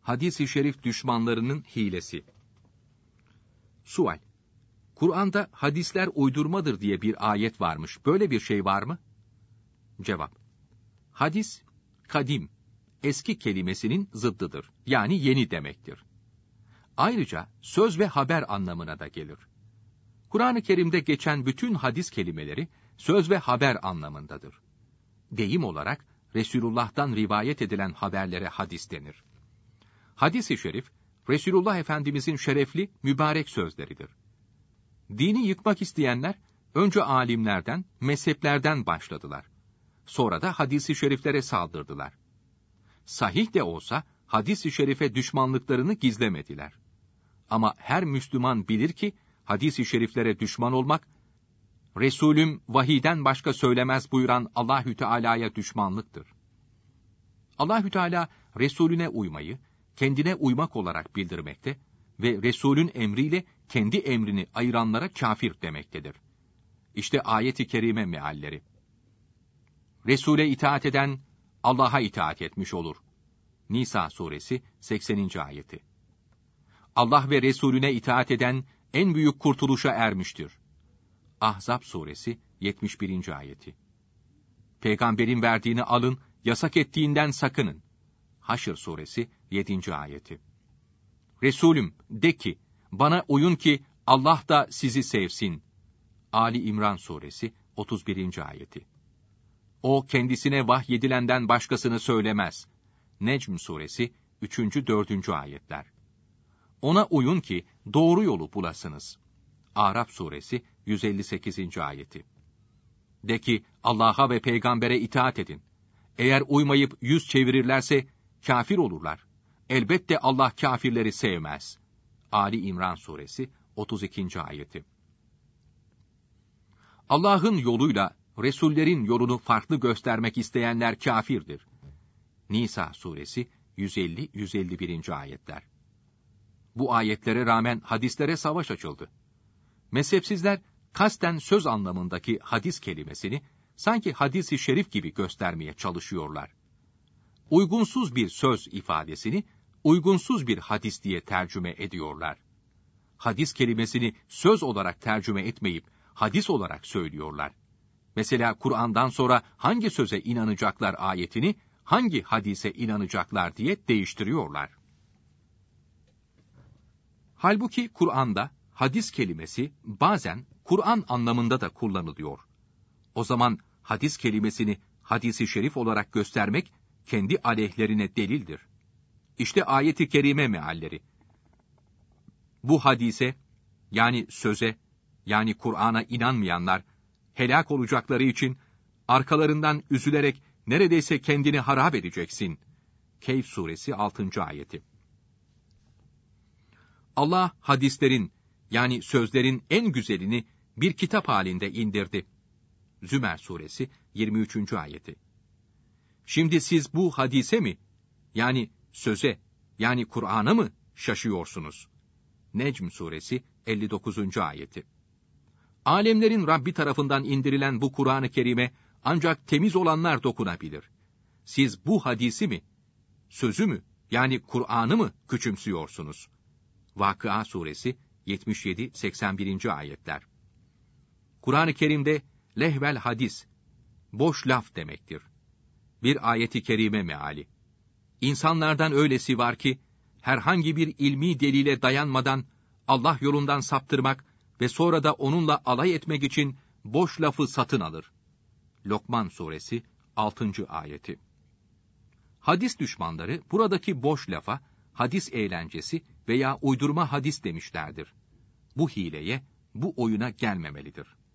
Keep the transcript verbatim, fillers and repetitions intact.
Hadis-i şerif düşmanlarının hilesi. Sual: Kur'an'da hadisler uydurmadır diye bir ayet varmış. Böyle bir şey var mı? Cevap: Hadis, kadim, eski kelimesinin zıddıdır. Yani yeni demektir. Ayrıca söz ve haber anlamına da gelir. Kur'an-ı Kerim'de geçen bütün hadis kelimeleri söz ve haber anlamındadır. Deyim olarak Resulullah'tan rivayet edilen haberlere hadis denir. Hadis-i şerif, Resulullah Efendimizin şerefli, mübarek sözleridir. Dini yıkmak isteyenler, önce alimlerden, mezheplerden başladılar. Sonra da hadis-i şeriflere saldırdılar. Sahih de olsa, hadis-i şerife düşmanlıklarını gizlemediler. Ama her Müslüman bilir ki, hadis-i şeriflere düşman olmak, Resulüm vahiyden başka söylemez buyuran Allahü Teala'ya düşmanlıktır. Allahü Teala, Resulüne uymayı, kendine uymak olarak bildirmekte ve Resulün emriyle kendi emrini ayıranlara kafir demektedir. İşte ayet-i kerime mealleri. Resul'e itaat eden, Allah'a itaat etmiş olur. Nisa suresi sekseninci ayeti. Allah ve Resulüne itaat eden, en büyük kurtuluşa ermiştir. Ahzab suresi yetmiş birinci ayeti. Peygamberin verdiğini alın, yasak ettiğinden sakının. Haşr suresi yedinci ayeti. Resulüm de ki, bana uyun ki Allah da sizi sevsin. Ali İmran suresi otuz birinci ayeti. O kendisine vahyedilenden başkasını söylemez. Necm suresi üçüncü dördüncü ayetler. Ona uyun ki doğru yolu bulasınız. Araf suresi yüz elli sekizinci ayeti. De ki Allah'a ve peygambere itaat edin. Eğer uymayıp yüz çevirirlerse kafir olurlar. Elbette Allah kafirleri sevmez. Ali İmran suresi otuz ikinci ayeti. Allah'ın yoluyla Resullerin yolunu farklı göstermek isteyenler kafirdir. Nisa suresi yüz elli yüz elli birinci ayetler. Bu ayetlere rağmen hadislere savaş açıldı. Mezhepsizler kasten söz anlamındaki hadis kelimesini sanki hadis-i şerif gibi göstermeye çalışıyorlar. Uygunsuz bir söz ifadesini uygunsuz bir hadis diye tercüme ediyorlar. Hadis kelimesini söz olarak tercüme etmeyip hadis olarak söylüyorlar. Mesela Kur'an'dan sonra hangi söze inanacaklar ayetini hangi hadise inanacaklar diye değiştiriyorlar. Halbuki Kur'an'da hadis kelimesi bazen Kur'an anlamında da kullanılıyor. O zaman hadis kelimesini hadis-i şerif olarak göstermek kendi aleyhlerine delildir. İşte ayet-i kerime mealleri. Bu hadise, yani söze, yani Kur'an'a inanmayanlar, helak olacakları için arkalarından üzülerek neredeyse kendini harap edeceksin. Kehf suresi altıncı ayeti. Allah hadislerin, yani sözlerin en güzelini bir kitap halinde indirdi. Zümer suresi yirmi üçüncü ayeti. Şimdi siz bu hadise mi, yani söze, yani Kur'an'a mı şaşıyorsunuz? Necm suresi elli dokuzuncu ayeti. Alemlerin Rabbi tarafından indirilen bu Kur'an-ı Kerim'e ancak temiz olanlar dokunabilir. Siz bu hadisi mi, sözü mü, yani Kur'an'ı mı küçümsüyorsunuz? Vakıa suresi yetmiş yedi seksen birinci ayetler. Kur'an-ı Kerim'de lehvel hadis, boş laf demektir. Bir ayet-i kerime meali. İnsanlardan öylesi var ki, herhangi bir ilmi delile dayanmadan Allah yolundan saptırmak ve sonra da onunla alay etmek için boş lafı satın alır. Lokman suresi altıncı ayeti. Hadis düşmanları buradaki boş lafa hadis eğlencesi veya uydurma hadis demişlerdir. Bu hileye, bu oyuna gelmemelidir.